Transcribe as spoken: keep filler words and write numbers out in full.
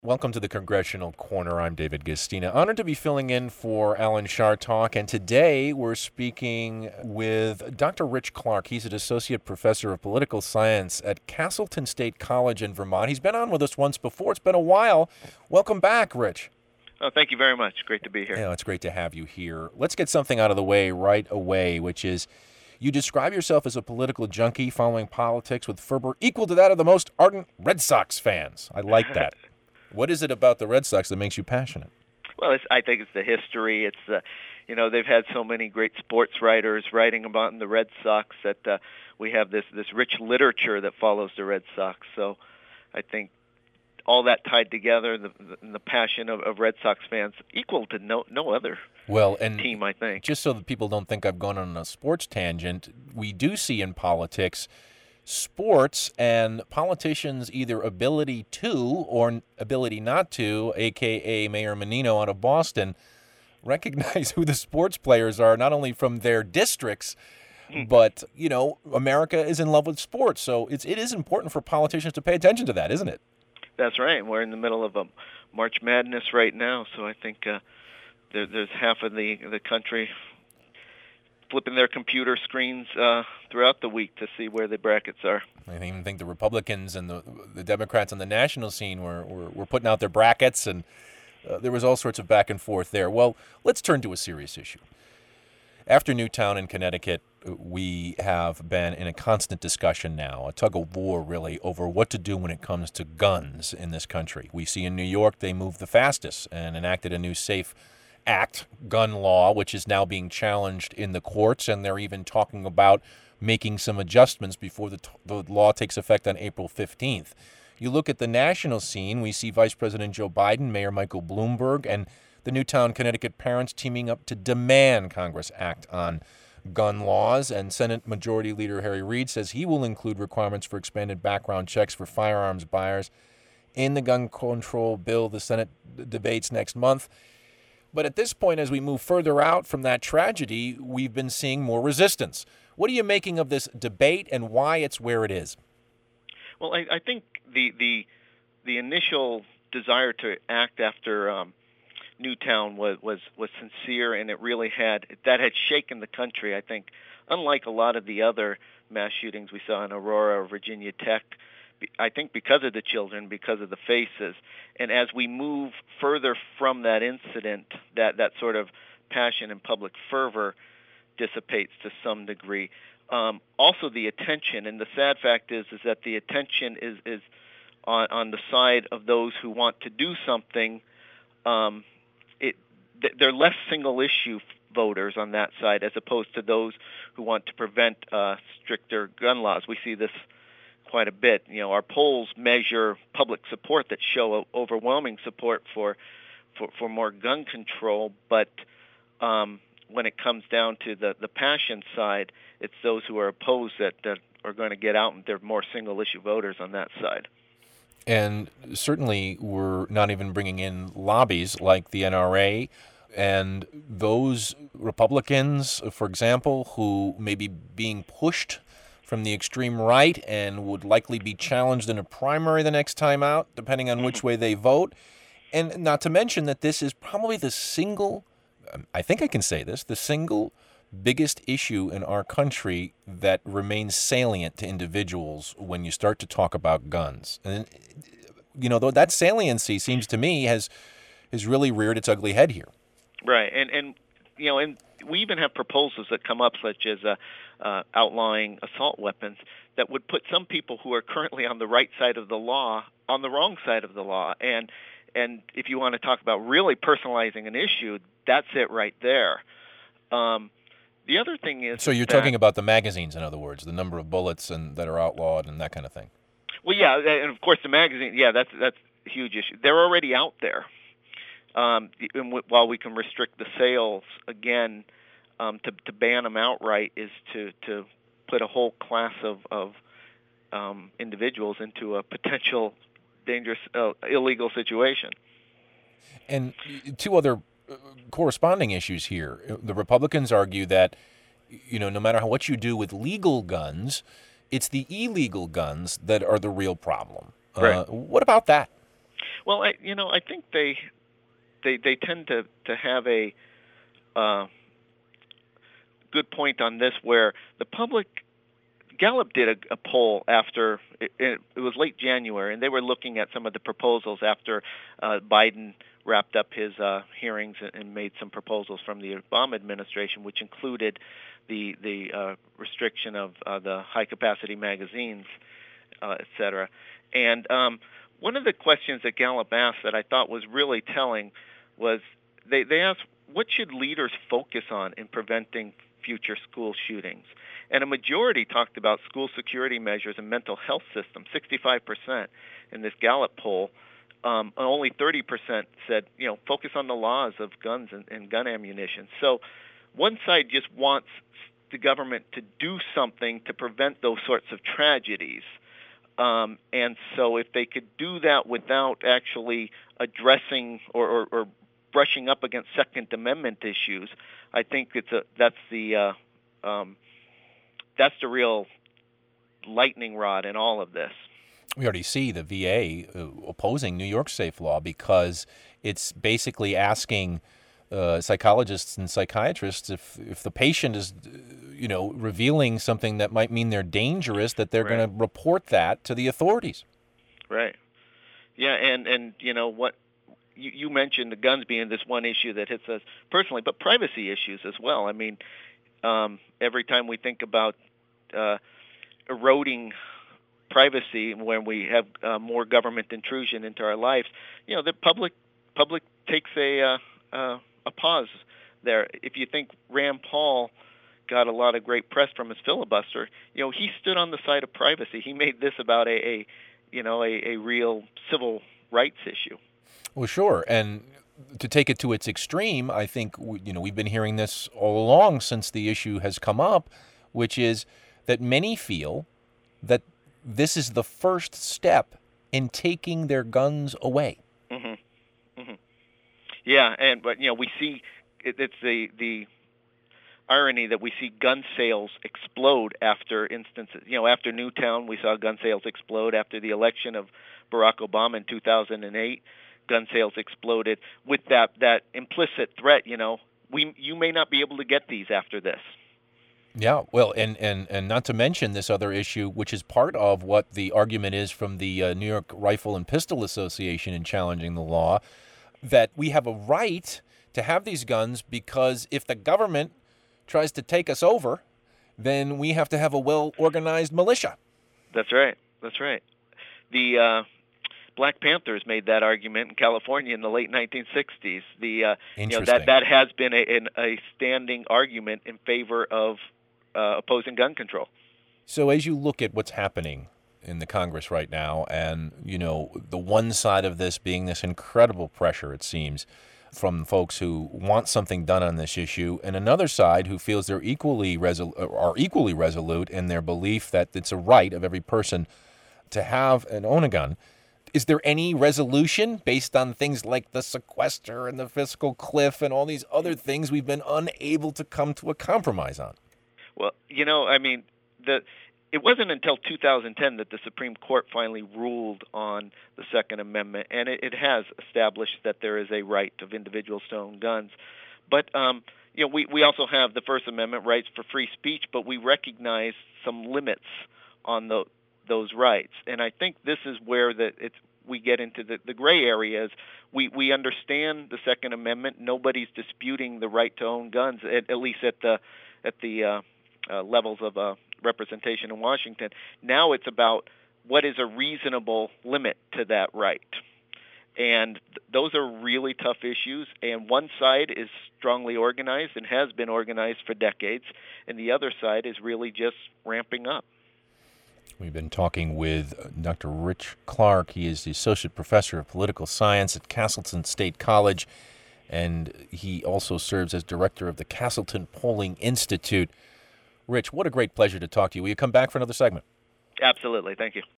Welcome to the Congressional Corner. I'm David Gastina. Honored to be filling in for Alan Chartock. And today we're speaking with Doctor Rich Clark. He's an associate professor of political science at Castleton State College in Vermont. He's been on with us once before. It's been a while. Welcome back, Rich. Oh, thank you very much. Great to be here. Yeah, it's great to have you here. Let's get something out of the way right away, which is you describe yourself as a political junkie following politics with fervor equal to that of the most ardent Red Sox fans. I like that. What is it about the Red Sox that makes you passionate? Well, it's, I think it's the history. It's the, you know, they've had so many great sports writers writing about the Red Sox that uh, we have this this rich literature that follows the Red Sox. So, I think all that tied together, the the, the passion of, of Red Sox fans, equal to no no other well, and team, I think. Just so that people don't think I've gone on a sports tangent, we do see in politics sports and politicians' either ability to or ability not to, a k a. Mayor Menino out of Boston, recognize who the sports players are, not only from their districts, but, you know, America is in love with sports. So it's, it is important for politicians to pay attention to that, isn't it? That's right. We're in the middle of a March Madness right now, so I think uh, there, there's half of the, the country flipping their computer screens uh, throughout the week to see where the brackets are. I even think the Republicans and the the Democrats on the national scene were, were, were putting out their brackets, and uh, there was all sorts of back and forth there. Well, let's turn to a serious issue. After Newtown in Connecticut, we have been in a constant discussion now, a tug of war really, over what to do when it comes to guns in this country. We see in New York they moved the fastest and enacted a new SAFE Act gun law, which is now being challenged in the courts, and they're even talking about making some adjustments before the, t- the law takes effect on April fifteenth. You look at the national scene, we see Vice President Joe Biden, Mayor Michael Bloomberg, and the Newtown, Connecticut parents teaming up to demand Congress act on gun laws, and Senate Majority Leader Harry Reid says he will include requirements for expanded background checks for firearms buyers in the gun control bill the Senate d- debates next month. But at this point, as we move further out from that tragedy, we've been seeing more resistance. What are you making of this debate and why it's where it is? Well, I, I think the, the the initial desire to act after um, Newtown was, was, was sincere, and it really had that had shaken the country. I think, unlike a lot of the other mass shootings we saw in Aurora or Virginia Tech, I think because of the children, because of the faces, and as we move further from that incident, that, that sort of passion and public fervor dissipates to some degree. Um, also, the attention, and the sad fact is, is that the attention is is on, on the side of those who want to do something. Um, it they're less single-issue voters on that side, as opposed to those who want to prevent uh, stricter gun laws. We see this quite a bit. You know, our polls measure public support that show overwhelming support for for, for more gun control, but um, when it comes down to the, the passion side, it's those who are opposed that, that are going to get out, and they're more single-issue voters on that side. And certainly we're not even bringing in lobbies like the N R A and those Republicans, for example, who may be being pushed from the extreme right and would likely be challenged in a primary the next time out, depending on which way they vote. And not to mention that this is probably the single, I think I can say this, the single biggest issue in our country that remains salient to individuals when you start to talk about guns. And, you know, though that saliency seems to me has has really reared its ugly head here. Right. And, and you know, and we even have proposals that come up, such as uh, uh, outlawing assault weapons, that would put some people who are currently on the right side of the law on the wrong side of the law. And and if you want to talk about really personalizing an issue, that's it right there. Um, the other thing is... So you're that, talking about the magazines, in other words, the number of bullets and that are outlawed and that kind of thing. Well, yeah, and of course the magazine, yeah, that's that's a huge issue. They're already out there. Um, and w- while we can restrict the sales, again, um, to, to ban them outright is to, to put a whole class of, of um, individuals into a potential dangerous, uh, illegal situation. And two other corresponding issues here. The Republicans argue that, you know, no matter how, what you do with legal guns, it's the illegal guns that are the real problem. Right. Uh, what about that? Well, I, you know, I think they they they tend to to have a uh, good point on this, where the public. Gallup did a, a poll after it, it, it was late January, and they were looking at some of the proposals after uh, Biden wrapped up his uh, hearings and, and made some proposals from the Obama administration, which included the the uh, restriction of uh, the high capacity magazines, uh, et cetera. And um, one of the questions that Gallup asked that I thought was really telling was they, they asked, what should leaders focus on in preventing future school shootings? And a majority talked about school security measures and mental health systems, sixty-five percent in this Gallup poll. Um, only thirty percent said, you know, focus on the laws of guns and, and gun ammunition. So one side just wants the government to do something to prevent those sorts of tragedies. Um, and so if they could do that without actually addressing or, or, or brushing up against Second Amendment issues, I think it's a, that's the uh, um, that's the real lightning rod in all of this. We already see the V A uh, opposing New York Safe Law because it's basically asking uh, psychologists and psychiatrists if if the patient is, you know, revealing something that might mean they're dangerous, that they're Right. going to report that to the authorities. Right. Yeah, and, and you know what, you, you mentioned the guns being this one issue that hits us personally, but privacy issues as well. I mean, um, every time we think about uh, eroding privacy when we have uh, more government intrusion into our lives, you know, the public public takes a uh, uh, a pause there. If you think Rand Paul got a lot of great press from his filibuster, you know, he stood on the side of privacy. He made this about a, a you know, a, a real civil rights issue. Well, sure, and to take it to its extreme, I think, you know, we've been hearing this all along since the issue has come up, which is that many feel that this is the first step in taking their guns away. Mm-hmm. Mm-hmm. Yeah, and but you know we see it, it's the the irony that we see gun sales explode after instances. You know, after Newtown, we saw gun sales explode. After the election of Barack Obama in two thousand eight, gun sales exploded with that that implicit threat. You know, we you may not be able to get these after this. Yeah, well, and, and, and not to mention this other issue, which is part of what the argument is from the uh, New York Rifle and Pistol Association in challenging the law, that we have a right to have these guns because if the government tries to take us over, then we have to have a well-organized militia. That's right. That's right. The uh, Black Panthers made that argument in California in the late nineteen sixties. The uh, you know that that has been a, an, a standing argument in favor of uh, opposing gun control. So as you look at what's happening in the Congress right now, and you know the one side of this being this incredible pressure, it seems, from folks who want something done on this issue, and another side who feels they're equally resol- are equally resolute in their belief that it's a right of every person to have and own a gun. Is there any resolution based on things like the sequester and the fiscal cliff and all these other things we've been unable to come to a compromise on? Well, you know, I mean, the it wasn't until two thousand ten that the Supreme Court finally ruled on the Second Amendment, and it, it has established that there is a right of individuals to own guns. But um, you know, we we also have the First Amendment rights for free speech, but we recognize some limits on the those rights, and I think this is where the it's we get into the, the gray areas. We we understand the Second Amendment. Nobody's disputing the right to own guns, at, at least at the at the uh, uh, levels of uh, representation in Washington. Now it's about what is a reasonable limit to that right. And th- those are really tough issues, and one side is strongly organized and has been organized for decades, and the other side is really just ramping up. We've been talking with Doctor Rich Clark. He is the Associate Professor of Political Science at Castleton State College, and he also serves as Director of the Castleton Polling Institute. Rich, what a great pleasure to talk to you. Will you come back for another segment? Absolutely. Thank you.